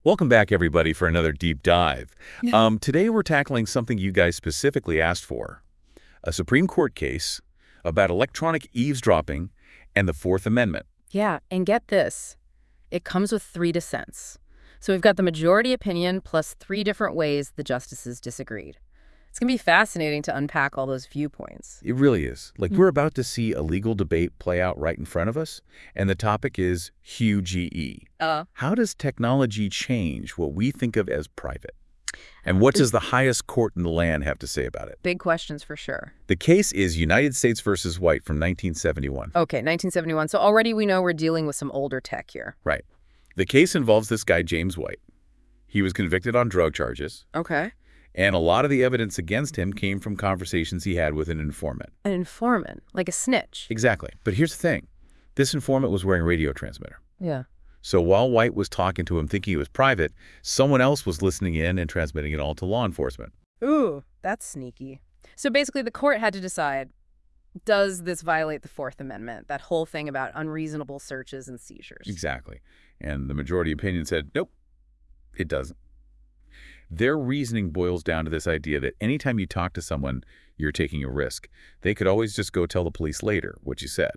Welcome back, everybody, for another deep dive. Yeah. Today, we're tackling something you guys specifically asked for, a Supreme Court case about electronic eavesdropping and the Fourth Amendment. Yeah, and get this. It comes with 3 dissents. So we've got the majority opinion plus 3 different ways the justices disagreed. It's going to be fascinating to unpack all those viewpoints. It really is. We're about to see a legal debate play out right in front of us, and the topic is Hugh G.E. How does technology change what we think of as private? And what does the highest court in the land have to say about it? Big questions for sure. The case is United States versus White from 1971. Okay, 1971. So already we know we're dealing with some older tech here. Right. The case involves this guy, James White. He was convicted on drug charges. Okay. And a lot of the evidence against him came from conversations he had with an informant. An informant, like a snitch. Exactly. But here's the thing. This informant was wearing a radio transmitter. Yeah. So while White was talking to him thinking it was private, someone else was listening in and transmitting it all to law enforcement. Ooh, that's sneaky. So basically the court had to decide, does this violate the Fourth Amendment? That whole thing about unreasonable searches and seizures. Exactly. And the majority opinion said, nope, it doesn't. Their reasoning boils down to this idea that anytime you talk to someone, you're taking a risk. They could always just go tell the police later what you said.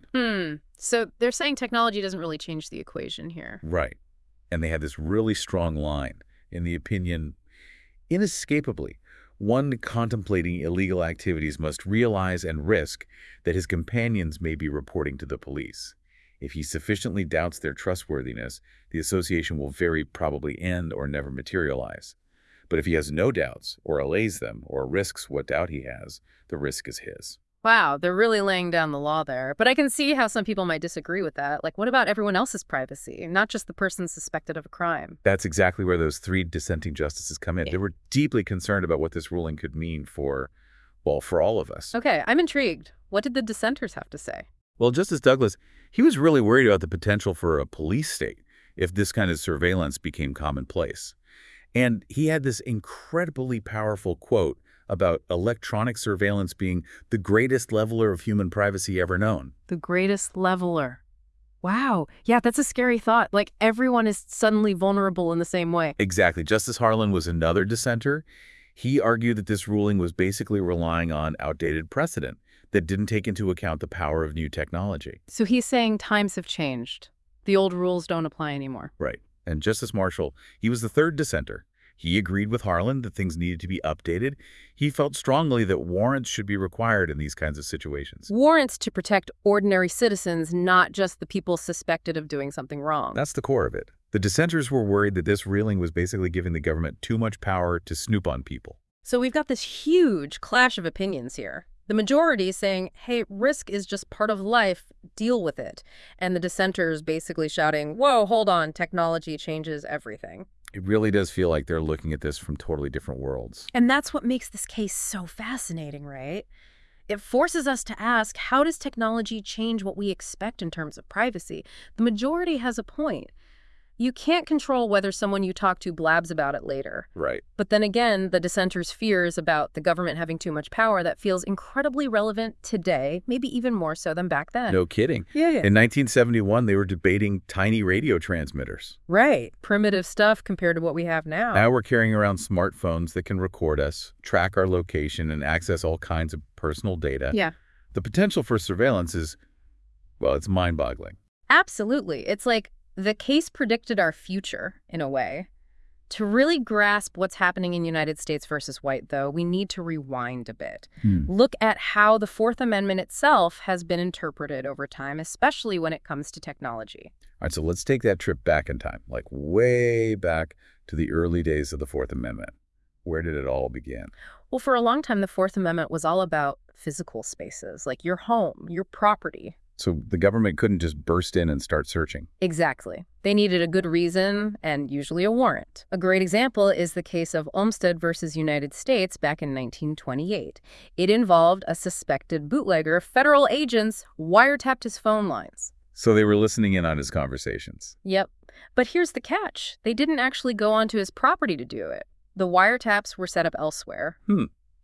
So they're saying technology doesn't really change the equation here. Right. And they had this really strong line in the opinion, inescapably, one contemplating illegal activities must realize and risk that his companions may be reporting to the police. If he sufficiently doubts their trustworthiness, the association will very probably end or never materialize. But if he has no doubts, or allays them, or risks what doubt he has, the risk is his. Wow, they're really laying down the law there. But I can see how some people might disagree with that. Like, what about everyone else's privacy, not just the person suspected of a crime? That's exactly where those 3 dissenting justices come in. Yeah. They were deeply concerned about what this ruling could mean for, well, for all of us. Okay, I'm intrigued. What did the dissenters have to say? Well, Justice Douglas, he was really worried about the potential for a police state if this kind of surveillance became commonplace. And he had this incredibly powerful quote about electronic surveillance being the greatest leveler of human privacy ever known. The greatest leveler. Wow. Yeah, that's a scary thought. Like, everyone is suddenly vulnerable in the same way. Exactly. Justice Harlan was another dissenter. He argued that this ruling was basically relying on outdated precedent that didn't take into account the power of new technology. So he's saying times have changed. The old rules don't apply anymore. Right. And Justice Marshall, he was the third dissenter. He agreed with Harlan that things needed to be updated. He felt strongly that warrants should be required in these kinds of situations. Warrants to protect ordinary citizens, not just the people suspected of doing something wrong. That's the core of it. The dissenters were worried that this ruling was basically giving the government too much power to snoop on people. So we've got this huge clash of opinions here. The majority saying, hey, risk is just part of life, deal with it. And the dissenters basically shouting, whoa, hold on, technology changes everything. It really does feel like they're looking at this from totally different worlds. And that's what makes this case so fascinating, right? It forces us to ask, how does technology change what we expect in terms of privacy? The majority has a point. You can't control whether someone you talk to blabs about it later. Right. But then again, the dissenters' fears about the government having too much power, that feels incredibly relevant today, maybe even more so than back then. No kidding. Yeah. In 1971, they were debating tiny radio transmitters. Right. Primitive stuff compared to what we have now. Now we're carrying around smartphones that can record us, track our location, and access all kinds of personal data. Yeah. The potential for surveillance is, well, it's mind-boggling. Absolutely. It's like the case predicted our future, in a way. To really grasp what's happening in United States versus White, though, we need to rewind a bit. Look at how the Fourth Amendment itself has been interpreted over time, especially when it comes to technology. All right, so let's take that trip back in time, like way back to the early days of the Fourth Amendment. Where did it all begin? Well, for a long time, the Fourth Amendment was all about physical spaces, like your home, your property. So the government couldn't just burst in and start searching. Exactly. They needed a good reason and usually a warrant. A great example is the case of Olmstead versus United States back in 1928. It involved a suspected bootlegger. Federal agents wiretapped his phone lines. So they were listening in on his conversations. Yep. But here's the catch. They didn't actually go onto his property to do it. The wiretaps were set up elsewhere.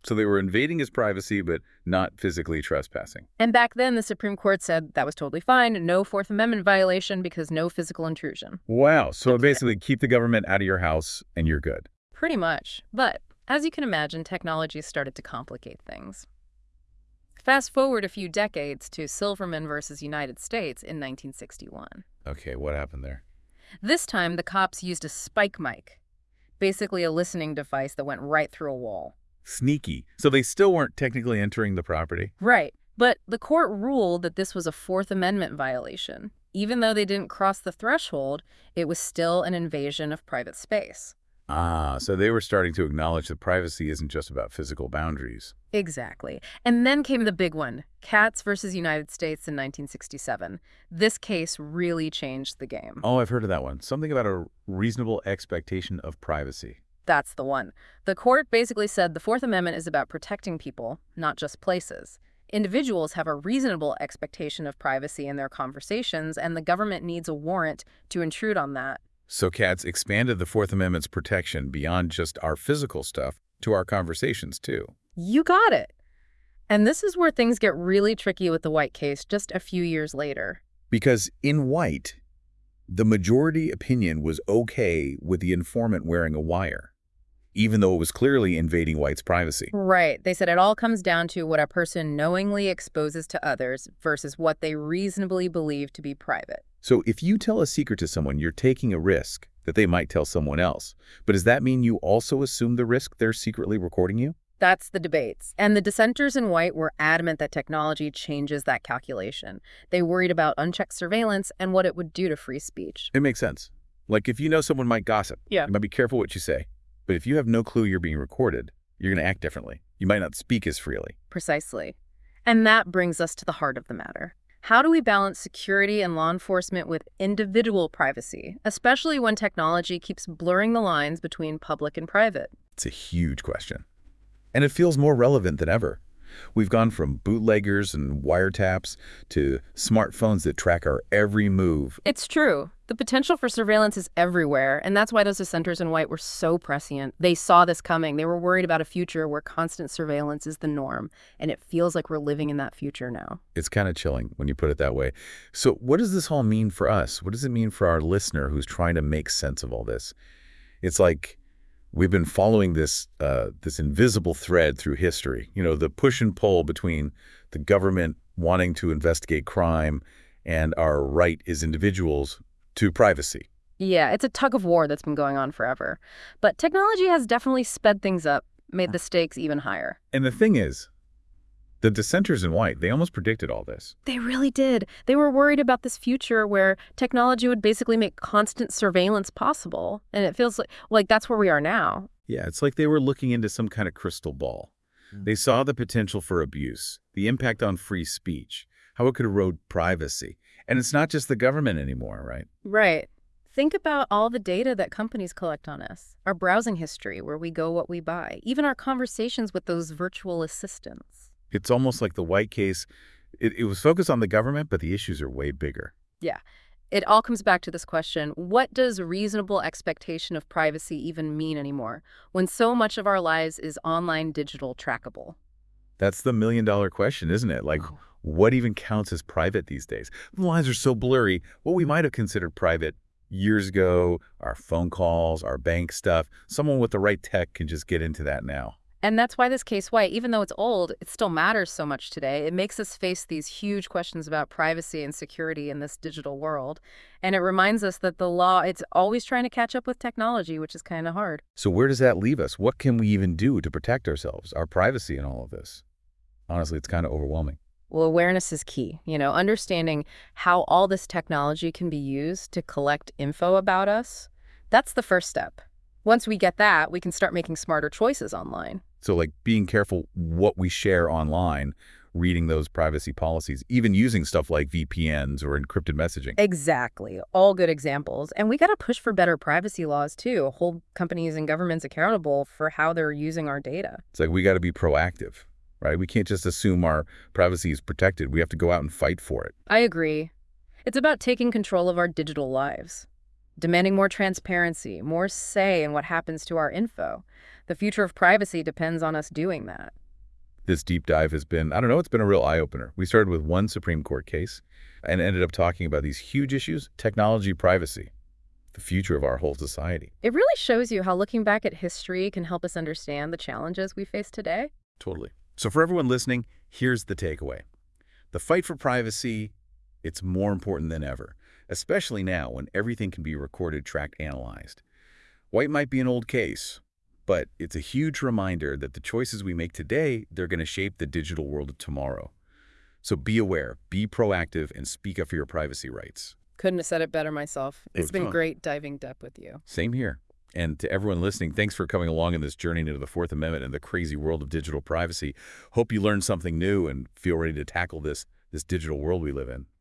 So they were invading his privacy, but not physically trespassing. And back then, the Supreme Court said that was totally fine, no Fourth Amendment violation because no physical intrusion. Wow. So basically, keep the government out of your house and you're good. Pretty much. But as you can imagine, technology started to complicate things. Fast forward a few decades to Silverman versus United States in 1961. Okay, what happened there? This time, the cops used a spike mic, basically a listening device that went right through a wall. Sneaky. So they still weren't technically entering the property? Right. But the court ruled that this was a Fourth Amendment violation. Even though they didn't cross the threshold, it was still an invasion of private space. Ah, so they were starting to acknowledge that privacy isn't just about physical boundaries. Exactly. And then came the big one, Katz versus United States in 1967. This case really changed the game. Oh, I've heard of that one. Something about a reasonable expectation of privacy. That's the one. The court basically said the Fourth Amendment is about protecting people, not just places. Individuals have a reasonable expectation of privacy in their conversations, and the government needs a warrant to intrude on that. So Katz expanded the Fourth Amendment's protection beyond just our physical stuff to our conversations, too. You got it. And this is where things get really tricky with the White case just a few years later. Because in White, the majority opinion was okay with the informant wearing a wire, even though it was clearly invading White's privacy. Right. They said it all comes down to what a person knowingly exposes to others versus what they reasonably believe to be private. So if you tell a secret to someone, you're taking a risk that they might tell someone else. But does that mean you also assume the risk they're secretly recording you? That's the debates. And the dissenters in White were adamant that technology changes that calculation. They worried about unchecked surveillance and what it would do to free speech. It makes sense. Like if you know someone might gossip, Yeah. you might be careful what you say. But if you have no clue you're being recorded, you're going to act differently. You might not speak as freely. Precisely. And that brings us to the heart of the matter. How do we balance security and law enforcement with individual privacy, especially when technology keeps blurring the lines between public and private? It's a huge question. And it feels more relevant than ever. We've gone from bootleggers and wiretaps to smartphones that track our every move. It's true. The potential for surveillance is everywhere, and that's why those dissenters in White were so prescient. They saw this coming. They were worried about a future where constant surveillance is the norm, and it feels like we're living in that future now. It's kind of chilling when you put it that way. So what does this all mean for us? What does it mean for our listener who's trying to make sense of all this? It's like we've been following this invisible thread through history, the push and pull between the government wanting to investigate crime and our right as individuals to privacy. Yeah, it's a tug of war that's been going on forever. But technology has definitely sped things up, made the stakes even higher. And the thing is, the dissenters in White, they almost predicted all this. They really did. They were worried about this future where technology would basically make constant surveillance possible. And it feels like that's where we are now. Yeah, it's like they were looking into some kind of crystal ball. They saw the potential for abuse, the impact on free speech, how it could erode privacy. And it's not just the government anymore, right? Right. Think about all the data that companies collect on us, our browsing history, where we go, what we buy, even our conversations with those virtual assistants. It's almost like the White case, it was focused on the government, but the issues are way bigger. Yeah. It all comes back to this question, what does reasonable expectation of privacy even mean anymore, when so much of our lives is online digital trackable? That's the million-dollar question, isn't it? Like, what even counts as private these days? The lines are so blurry. What we might have considered private years ago, our phone calls, our bank stuff, someone with the right tech can just get into that now. And that's why this case White, even though it's old, it still matters so much today. It makes us face these huge questions about privacy and security in this digital world. And it reminds us that the law, it's always trying to catch up with technology, which is kind of hard. So where does that leave us? What can we even do to protect ourselves, our privacy in all of this? Honestly, it's kind of overwhelming. Well, awareness is key. Understanding how all this technology can be used to collect info about us, that's the first step. Once we get that, we can start making smarter choices online. So like being careful what we share online, reading those privacy policies, even using stuff like VPNs or encrypted messaging. Exactly. All good examples. And we got to push for better privacy laws, too. Hold companies and governments accountable for how they're using our data. It's like we got to be proactive, right? We can't just assume our privacy is protected. We have to go out and fight for it. I agree. It's about taking control of our digital lives. demanding more transparency, more say in what happens to our info. The future of privacy depends on us doing that. This deep dive has been, I don't know, it's been a real eye-opener. We started with one Supreme Court case and ended up talking about these huge issues: technology, privacy, the future of our whole society. It really shows you how looking back at history can help us understand the challenges we face today. Totally. So for everyone listening, here's the takeaway. The fight for privacy, it's more important than ever, especially now when everything can be recorded, tracked, analyzed. White might be an old case, but it's a huge reminder that the choices we make today, they're going to shape the digital world of tomorrow. So be aware, be proactive, and speak up for your privacy rights. Couldn't have said it better myself. It's was been fun. great diving deep with you. Same here. And to everyone listening, thanks for coming along in this journey into the Fourth Amendment and the crazy world of digital privacy. Hope you learned something new and feel ready to tackle this digital world we live in.